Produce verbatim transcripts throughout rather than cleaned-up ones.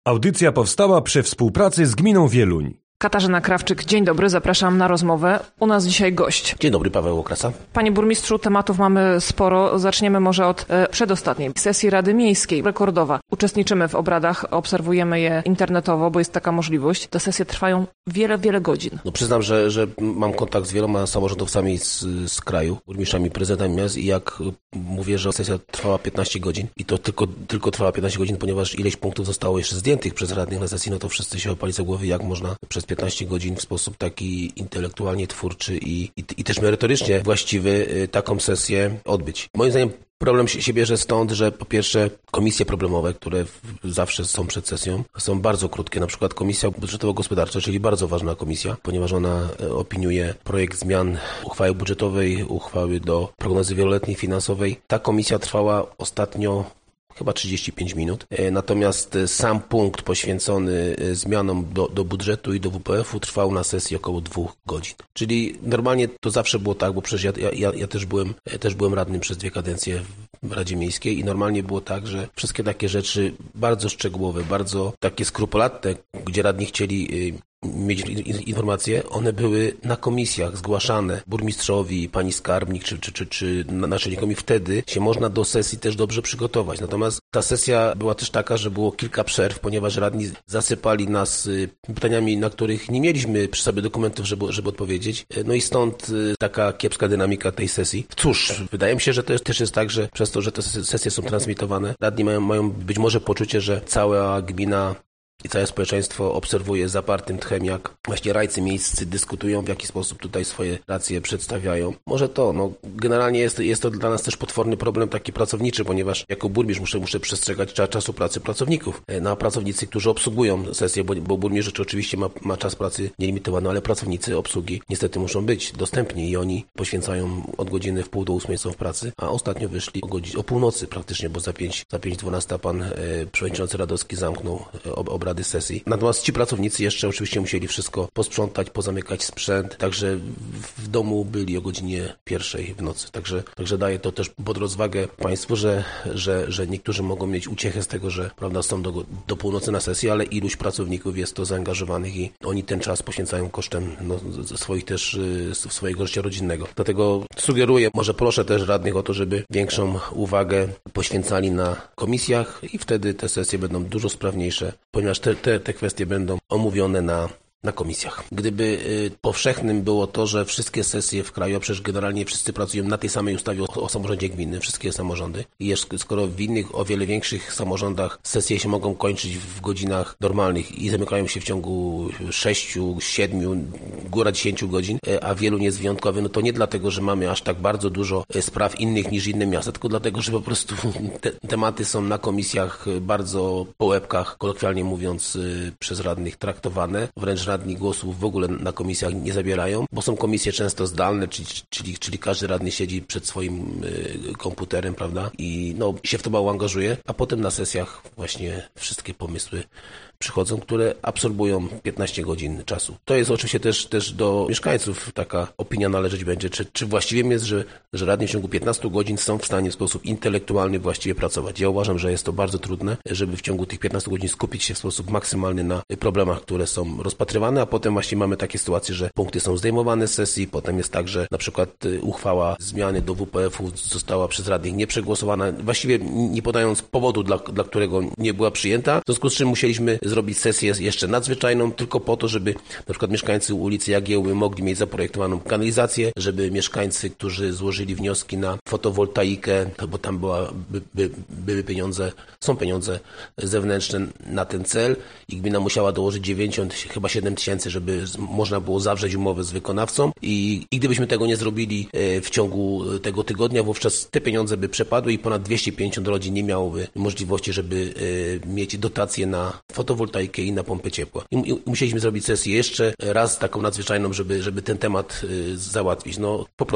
Audycja powstała przy współpracy z Gminą Wieluń. Katarzyna Krawczyk, dzień dobry, zapraszam na rozmowę. U nas dzisiaj gość. Dzień dobry, Paweł Okrasa. Panie burmistrzu, tematów mamy sporo. Zaczniemy może od e, przedostatniej sesji Rady Miejskiej, rekordowa. Uczestniczymy w obradach, obserwujemy je internetowo, bo jest taka możliwość. Te sesje trwają wiele, wiele godzin. No przyznam, że, że mam kontakt z wieloma samorządowcami z, z kraju, burmistrzami, prezydentami miast i jak mówię, że sesja trwała piętnaście godzin i to tylko, tylko trwała piętnaście godzin, ponieważ ileś punktów zostało jeszcze zdjętych przez radnych na sesji, no to wszyscy się opali za głowy, jak można przez piętnaście godzin w sposób taki intelektualnie twórczy i, i, i też merytorycznie właściwy taką sesję odbyć. Moim zdaniem problem się bierze stąd, że po pierwsze komisje problemowe, które zawsze są przed sesją, są bardzo krótkie. Na przykład Komisja Budżetowo-Gospodarcza, czyli bardzo ważna komisja, ponieważ ona opiniuje projekt zmian uchwały budżetowej, uchwały do prognozy wieloletniej finansowej. Ta komisja trwała ostatnio chyba trzydzieści pięć minut. Natomiast sam punkt poświęcony zmianom do, do budżetu i do W P F u trwał na sesji około dwóch godzin. Czyli normalnie to zawsze było tak, bo przecież ja, ja, ja też byłem, też byłem radnym przez dwie kadencje w Radzie Miejskiej i normalnie było tak, że wszystkie takie rzeczy bardzo szczegółowe, bardzo takie skrupulatne, gdzie radni chcieli mieć informacje, one były na komisjach zgłaszane burmistrzowi, pani skarbnik czy, czy, czy, czy naczelnikowi. Wtedy się można do sesji też dobrze przygotować. Natomiast ta sesja była też taka, że było kilka przerw, ponieważ radni zasypali nas pytaniami, na których nie mieliśmy przy sobie dokumentów, żeby, żeby odpowiedzieć. No i stąd taka kiepska dynamika tej sesji. Cóż, wydaje mi się, że to też jest tak, że przez to, że te sesje są transmitowane, radni mają, mają być może poczucie, że cała gmina i całe społeczeństwo obserwuje zapartym tchem, jak właśnie radcy miejscy dyskutują, w jaki sposób tutaj swoje racje przedstawiają. Może to, no generalnie jest, jest to dla nas też potworny problem taki pracowniczy, ponieważ jako burmistrz muszę, muszę przestrzegać czasu pracy pracowników. No a pracownicy, którzy obsługują sesję, bo, bo burmistrz oczywiście ma, ma czas pracy nielimitowany, ale pracownicy obsługi niestety muszą być dostępni i oni poświęcają od godziny w pół do ósmej są w pracy, a ostatnio wyszli o, godzin, o północy praktycznie, bo za pięć, za pięć dwunasta pan e, przewodniczący Radowski zamknął e, ob, obrady sesji. Natomiast ci pracownicy jeszcze oczywiście musieli wszystko posprzątać, pozamykać sprzęt, także w domu byli o godzinie pierwszej w nocy. Także, także daje to też pod rozwagę Państwu, że, że, że niektórzy mogą mieć uciechę z tego, że prawda, są do, do północy na sesji, ale iluś pracowników jest to zaangażowanych i oni ten czas poświęcają kosztem no, swoich też, swojego życia rodzinnego. Dlatego sugeruję, może proszę też radnych o to, żeby większą uwagę poświęcali na komisjach i wtedy te sesje będą dużo sprawniejsze, ponieważ te, te, te kwestie będą omówione na na komisjach. Gdyby y, powszechnym było to, że wszystkie sesje w kraju, a przecież generalnie wszyscy pracują na tej samej ustawie o, o samorządzie gminnym, wszystkie samorządy, i jeszcze, skoro w innych, o wiele większych samorządach sesje się mogą kończyć w godzinach normalnych i zamykają się w ciągu sześciu, siedmiu, góra dziesięciu godzin, a wielu nie jest wyjątkowy, no to nie dlatego, że mamy aż tak bardzo dużo spraw innych niż inne miasta, tylko dlatego, że po prostu te tematy są na komisjach bardzo po łebkach, kolokwialnie mówiąc, y, przez radnych traktowane, wręcz radni głosów w ogóle na komisjach nie zabierają, bo są komisje często zdalne, czyli, czyli, czyli każdy radny siedzi przed swoim y, komputerem, prawda, i no, się w to mało angażuje, a potem na sesjach właśnie wszystkie pomysły przychodzą, które absorbują piętnaście godzin czasu. To jest oczywiście też, też do mieszkańców taka opinia należeć będzie, czy, czy właściwym jest, że, że radni w ciągu piętnastu godzin są w stanie w sposób intelektualny właściwie pracować. Ja uważam, że jest to bardzo trudne, żeby w ciągu tych piętnastu godzin skupić się w sposób maksymalny na problemach, które są rozpatrywane, a potem właśnie mamy takie sytuacje, że punkty są zdejmowane z sesji, potem jest tak, że na przykład uchwała zmiany do W P F u została przez radnych nieprzegłosowana, właściwie nie podając powodu, dla, dla którego nie była przyjęta, w związku z czym musieliśmy zrobić sesję jeszcze nadzwyczajną tylko po to, żeby na przykład mieszkańcy ulicy Jagiełły mogli mieć zaprojektowaną kanalizację, żeby mieszkańcy, którzy złożyli wnioski na fotowoltaikę, bo tam była, by, by, były pieniądze, są pieniądze zewnętrzne na ten cel i gmina musiała dołożyć dziewięćdziesiąt, chyba siedem tysięcy, żeby można było zawrzeć umowę z wykonawcą i, i gdybyśmy tego nie zrobili w ciągu tego tygodnia, wówczas te pieniądze by przepadły i ponad dwieście pięćdziesiąt rodzin nie miałoby możliwości, żeby mieć dotacje na fotowoltaikę i na pompy ciepła. I, i musieliśmy zrobić sesję jeszcze raz taką nadzwyczajną, żeby, żeby ten temat y, załatwić. No po prostu.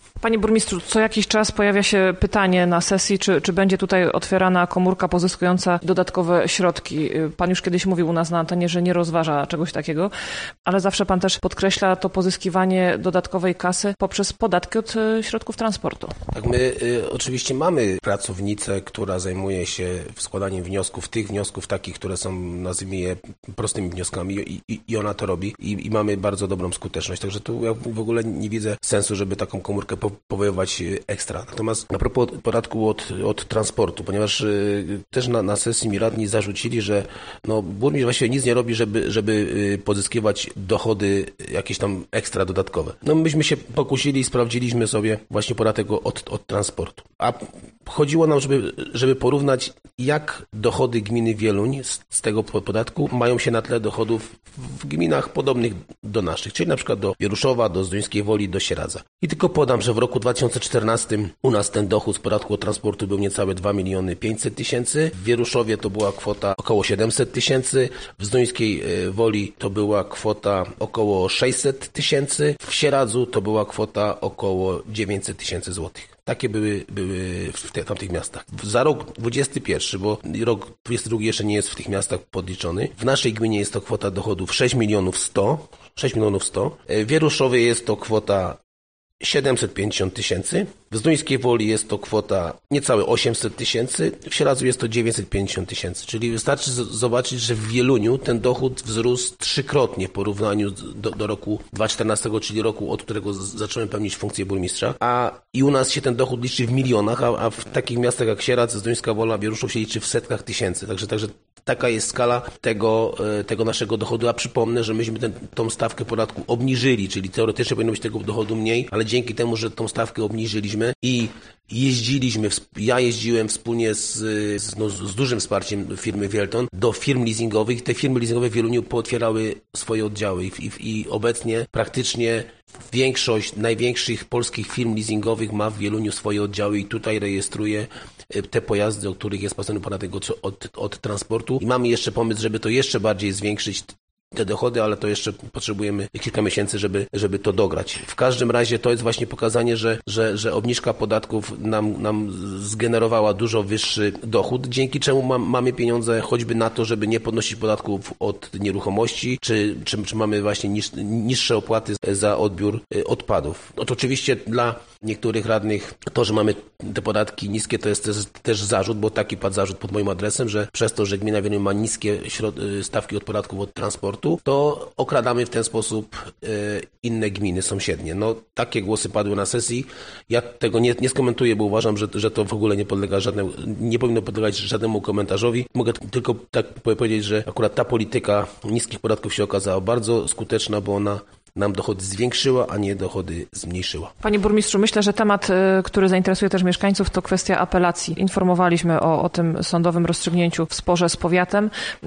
Panie burmistrzu, co jakiś czas pojawia się pytanie na sesji, czy, czy będzie tutaj otwierana komórka pozyskująca dodatkowe środki. Pan już kiedyś mówił u nas na antenie, że nie rozważa czegoś takiego, ale zawsze pan też podkreśla to pozyskiwanie dodatkowej kasy poprzez podatki od środków transportu. Tak, my y, oczywiście mamy pracownicę, która zajmuje się składaniem wniosków, tych wniosków takich, które są, nazwijmy je, prostymi wnioskami i, i, i ona to robi i, i mamy bardzo dobrą skuteczność. Także tu ja w ogóle nie widzę sensu, żeby taką komórkę po, powoływać ekstra. Natomiast a propos podatku od, od transportu, ponieważ y, też na, na sesji mi radni zarzucili, że no, burmistrz właściwie nic nie robi, żeby, żeby y, pozyskiwać dochody jakieś tam ekstra dodatkowe. No myśmy się pokusili i sprawdziliśmy sobie właśnie podatek od, od transportu. A chodziło nam, żeby, żeby porównać, jak dochody gminy Wieluń z, z tego podatku mają się na tle dochodów w gminach podobnych do naszych, czyli na przykład do Wieruszowa, do Zduńskiej Woli, do Sieradza. I tylko podam, że w roku dwa tysiące czternastym u nas ten dochód z podatku od transportu był niecałe dwa miliony pięćset tysięcy, w Wieruszowie to była kwota około siedemset tysięcy, w Zduńskiej Woli to była kwota około sześćset tysięcy, w Sieradzu to była kwota około dziewięćset tysięcy złotych. Takie były, były w te, tamtych miastach. Za rok dwudziesty pierwszy, bo rok dwudziesty drugi jeszcze nie jest w tych miastach podliczony. W naszej gminie jest to kwota dochodów sześć milionów sto. sześć milionów sto. W Wieruszowie jest to kwota siedemset pięćdziesiąt tysięcy. W Zduńskiej Woli jest to kwota niecałe osiemset tysięcy. W Sieradzu jest to dziewięćset pięćdziesiąt tysięcy. Czyli wystarczy z- zobaczyć, że w Wieluniu ten dochód wzrósł trzykrotnie w porównaniu do, do roku dwa tysiące czternastego, czyli roku, od którego z- zacząłem pełnić funkcję burmistrza. A i u nas się ten dochód liczy w milionach, a, a w takich miastach jak Sieradz, Zduńska Wola, Wieruszów się liczy w setkach tysięcy. Także, także taka jest skala tego, tego naszego dochodu. A przypomnę, że myśmy ten, tą stawkę podatku obniżyli, czyli teoretycznie powinno być tego dochodu mniej, ale dzięki temu, że tą stawkę obniżyliśmy i jeździliśmy, ja jeździłem wspólnie z, z, no, z dużym wsparciem firmy Wielton do firm leasingowych. Te firmy leasingowe w Wieluniu pootwierały swoje oddziały i, i, i obecnie praktycznie większość największych polskich firm leasingowych ma w Wieluniu swoje oddziały i tutaj rejestruje te pojazdy, o których jest płacony podatek od, od, od transportu. I mamy jeszcze pomysł, żeby to jeszcze bardziej zwiększyć, te dochody, ale to jeszcze potrzebujemy kilka miesięcy, żeby, żeby to dograć. W każdym razie to jest właśnie pokazanie, że, że, że obniżka podatków nam, nam zgenerowała dużo wyższy dochód, dzięki czemu ma, mamy pieniądze choćby na to, żeby nie podnosić podatków od nieruchomości, czy, czy, czy mamy właśnie niż, niższe opłaty za odbiór odpadów. No to oczywiście dla niektórych radnych to, że mamy te podatki niskie, to jest też, też zarzut, bo taki padł zarzut pod moim adresem, że przez to, że gmina Wieluń ma niskie środ- stawki od podatków od transportu, to okradamy w ten sposób e, inne gminy sąsiednie. No, takie głosy padły na sesji. Ja tego nie, nie skomentuję, bo uważam, że, że to w ogóle nie podlega żadnemu, nie powinno podlegać żadnemu komentarzowi. Mogę tylko tak powiedzieć, że akurat ta polityka niskich podatków się okazała bardzo skuteczna, bo ona nam dochody zwiększyła, a nie dochody zmniejszyła. Panie burmistrzu, myślę, że temat, który zainteresuje też mieszkańców, to kwestia apelacji. Informowaliśmy o, o tym sądowym rozstrzygnięciu w sporze z powiatem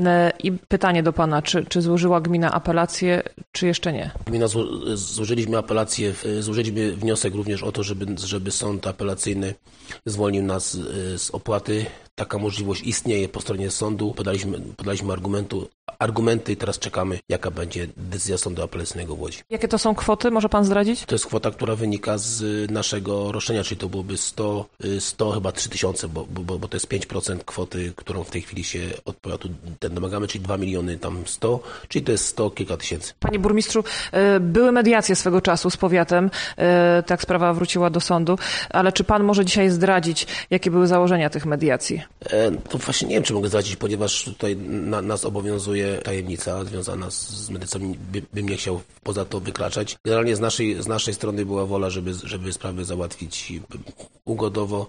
i pytanie do pana, czy, czy złożyła gmina apelację, czy jeszcze nie? Gmina zło, złożyliśmy apelację, złożyliśmy wniosek również o to, żeby, żeby sąd apelacyjny zwolnił nas z opłaty. Taka możliwość istnieje po stronie sądu. Podaliśmy, podaliśmy argumentu, argumenty i teraz czekamy, jaka będzie decyzja sądu apelacyjnego w Łodzi. Jakie to są kwoty? Może pan zdradzić? To jest kwota, która wynika z naszego roszczenia, czyli to byłoby sto, sto chyba trzy tysiące, bo, bo, bo to jest pięć procent kwoty, którą w tej chwili się od powiatu ten domagamy, czyli dwa miliony tam sto, czyli to jest sto kilka tysięcy. Panie burmistrzu, były mediacje swego czasu z powiatem, tak sprawa wróciła do sądu, ale czy pan może dzisiaj zdradzić, jakie były założenia tych mediacji? To właśnie nie wiem, czy mogę zdradzić, ponieważ tutaj na, nas obowiązuje tajemnica związana z, z medycyną, by, bym nie chciał poza to wykraczać. Generalnie z naszej, z naszej strony była wola, żeby, żeby sprawy załatwić ugodowo.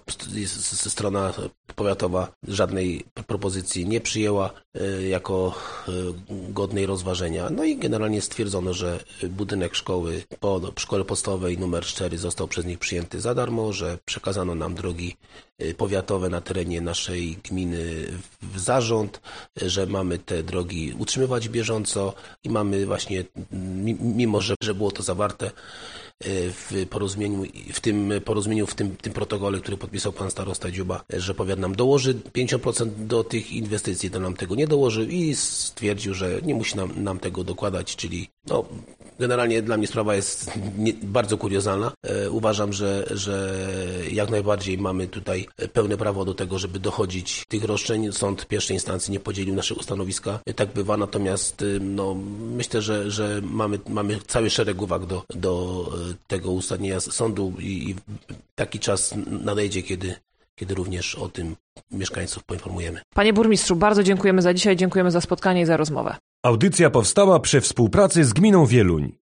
Strona powiatowa żadnej propozycji nie przyjęła jako godnej rozważenia. No i generalnie stwierdzono, że budynek szkoły po szkole podstawowej numer cztery został przez nich przyjęty za darmo, że przekazano nam drogi powiatowe na terenie naszej gminy w zarząd, że mamy te drogi utrzymywać bieżąco i mamy właśnie, mimo że, że było to zawarte w porozumieniu, w tym porozumieniu, w tym, tym protokole, który podpisał pan starosta Dziuba, że powiat nam dołoży pięćdziesiąt procent do tych inwestycji, to nam tego nie dołożył i stwierdził, że nie musi nam, nam tego dokładać, czyli No, generalnie dla mnie sprawa jest nie, bardzo kuriozalna. E, uważam, że, że jak najbardziej mamy tutaj pełne prawo do tego, żeby dochodzić tych roszczeń. Sąd pierwszej instancji nie podzielił naszego stanowiska. E, tak bywa, natomiast no, myślę, że, że mamy, mamy cały szereg uwag do, do tego uzasadnienia sądu i, i taki czas nadejdzie, kiedy, kiedy również o tym mieszkańców poinformujemy. Panie burmistrzu, bardzo dziękujemy za dzisiaj, dziękujemy za spotkanie i za rozmowę. Audycja powstała przy współpracy z Gminą Wieluń.